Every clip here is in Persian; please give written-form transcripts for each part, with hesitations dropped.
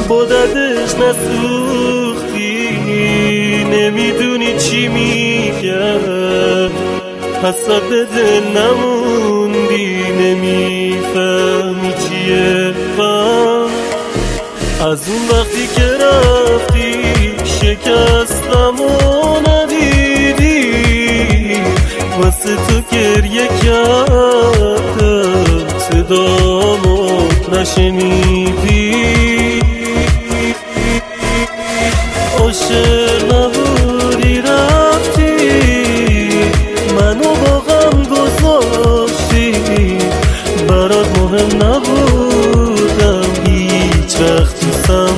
با دردش نسوختی، نمیدونی چی میگم، حسرت به دل نموندی، نمیفهمی چیه غم. از اون وقتی که رفتی شکستم و ندیدی، واسه تو گریه کردم صدامو نشنیدی. عاشق نبودی رفتی، منو با غم گذاشتی، برات مهم نبودم، هیچ وقت دوستم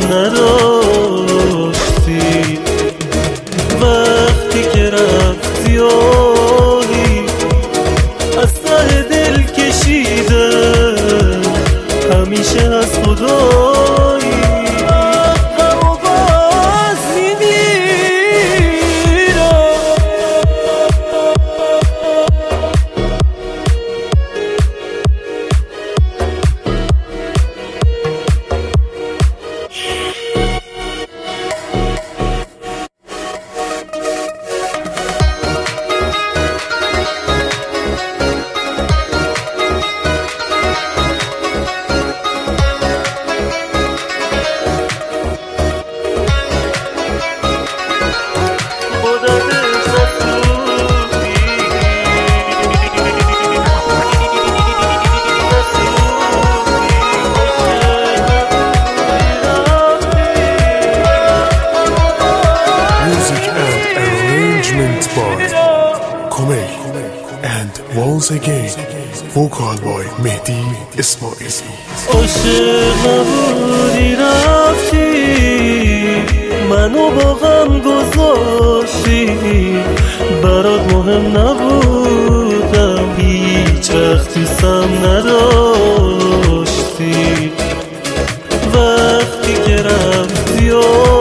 نداشتی. وقتی که رفتی آهی از ته دل کشیدم، همیشه از خدایی and once again vocal by Mehdi Ismail. عاشق نبودی رفتی، منو با غم گذاشتی، برات مهم نبودم، هیچ وقت دوستم نداشتی. وقتی که رفتی